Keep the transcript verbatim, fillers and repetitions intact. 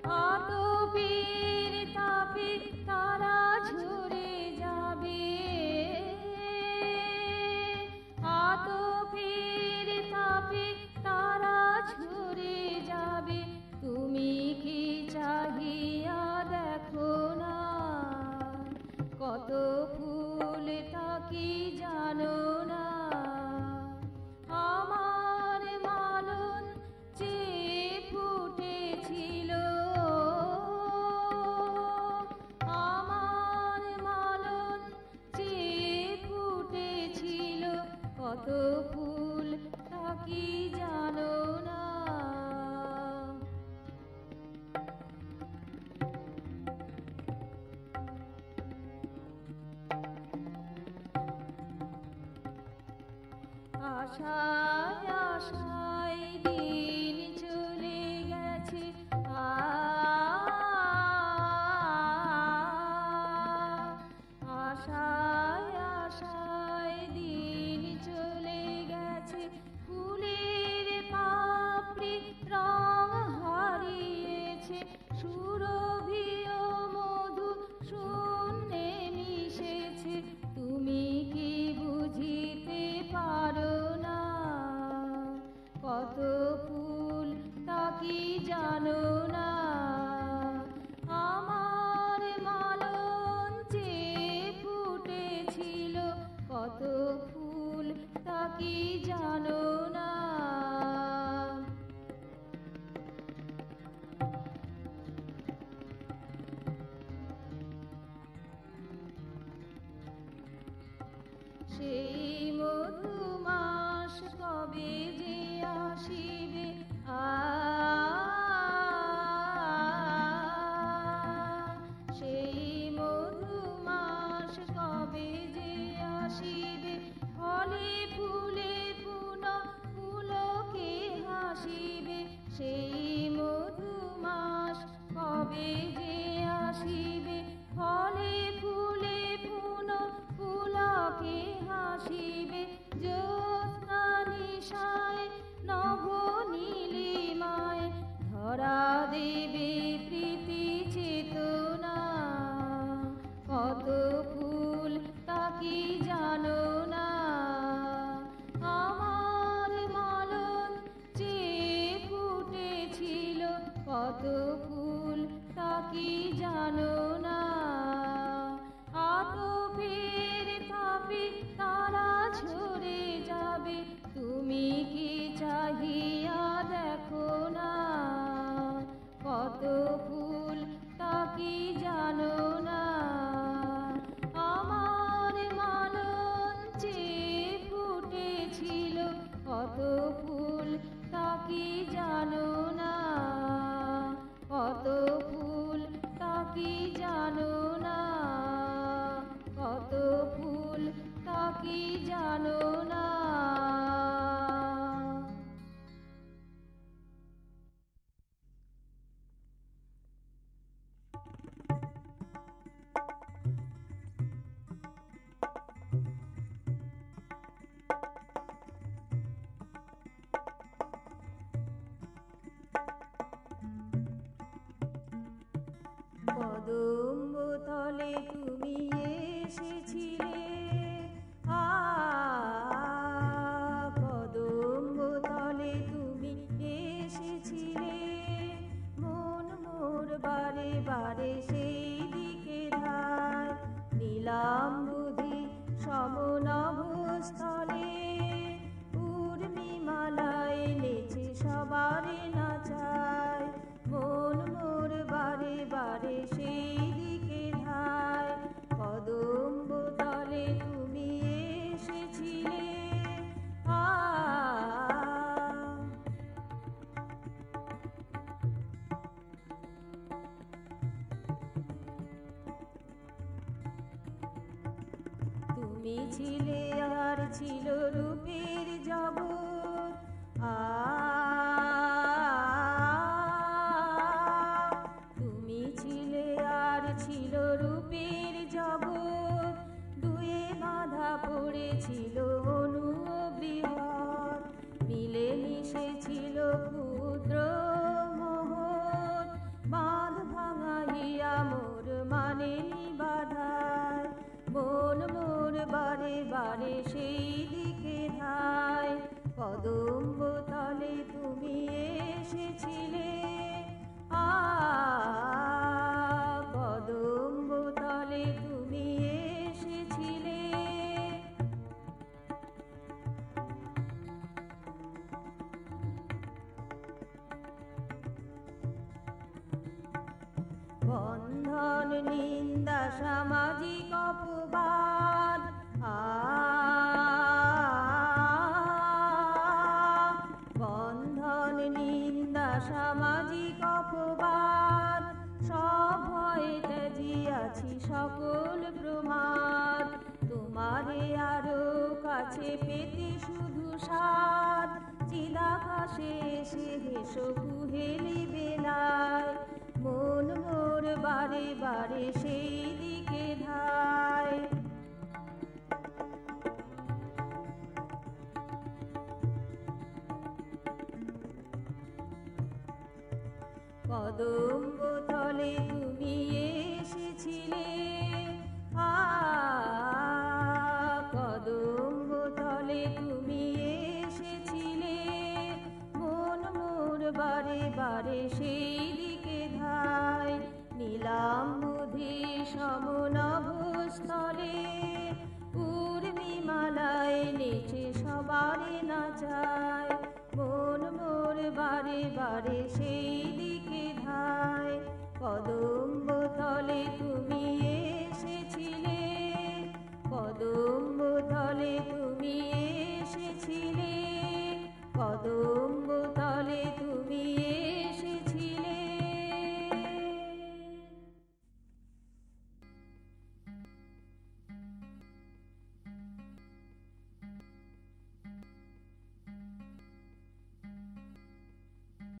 আতপের তাপে তারা ঝরে যাবে, আতপের তাপে তারা ঝরে যাবে। তুমি কি চাহিয়া দেখো না, কত ফুল তা কি জানো না? আমার মালন যে ফুটেছিল, আমার মালন যে ফুটেছিল, কত ফুল তা কি জানো না? আশায় আশায় দিন চলে গেছে, আশায় আশায় দিন চলে গেছে। ফুলের পাপড়ি রং হারিয়েছে, সুরভিও মধু শূন্যে মিশেছে। তুমি কি বুঝিতে পারো না, কত ফুল তা কি জানো না? আমার মালন যে ফুটেছিল, কত ফুল তা কি জানো না? সেই মধুমাস কবে যে আসিবে, আ সেই মধুমাস কবে যে আসিবে। ফলে ফুলে পুনঃ পুলকে হাসিবে, সেই মধুমাস কবে যে আসিবে। ফলে ফুলে পুনঃ পুলকে হাসিবে। জ্যোৎস্না নিশায় নভ নীলিমায় ধরা দেবে প্রীতি চেতনা, কত ফুল তা কি জানো না? আমার মালন যে ফুটেছিল, কত ফুল তা কি জানো না? আতপের তাপে তারা ঝরে যাবে, তুমি কি চাহিয়া দেখো না, কত ফুল তা কি জানো না? আমার মালন যে ফুটেছিল, কত ফুল তা কি জানো না? কত ফুল তা কি জানো না? কত ফুল তা কি জানো না? কদম্ব তলে তুমি এসেছিলে, আ কদম্ব তলে তুমি এসেছিলে। মন মোর বারে বারে সেই দিকে ধায়, নিলাম বুঝি সমনভ স্থলে। উর্মিমালায় নেচে সবারে নাচায়, মন মোর বারে বারে সেই দিকে ধায়। কদম্ব তলে তুমি এসেছিলে, আ তুমি ছিলে আর ছিল রূপের জগৎ, আ তুমি ছিলে আর ছিল রূপের জগৎ। দুয়ে বাঁধা পড়েছিল অনু বৃহৎ, মিলে মিশে ছিল ক্ষুদ্র মহৎ। বন্ধন নিন্দা সামাজিক অপবাদ, আ বন্ধন নিন্দা সামাজিক অপবাদ, সব ভয়ে ত্যাজিয়াছি সকল প্রমাদ। তোমারে আরো কাছে পেতে শুধু সাধ, চিদাকাশে এসে হেসো কুহেলি বেলায়, মন মোর বারে বারে সেই দিকে ধায়। কদম্ব তলে তুমি এসেছিলে, আ কদম্ব তলে তুমি এসেছিলে, মন মোর বারে বারে সেই দিকে ধায়। নীলাম বুধি সমনভস্থলে, উর্মিমালায় নেচে সবারে নাচায়, মন মোর বারে বারে সেই দিকে ধায়। কদম্ব তলে তুমি এসেছিলে, কদম্ব তলে তুমি এসেছিলে, কদম্ব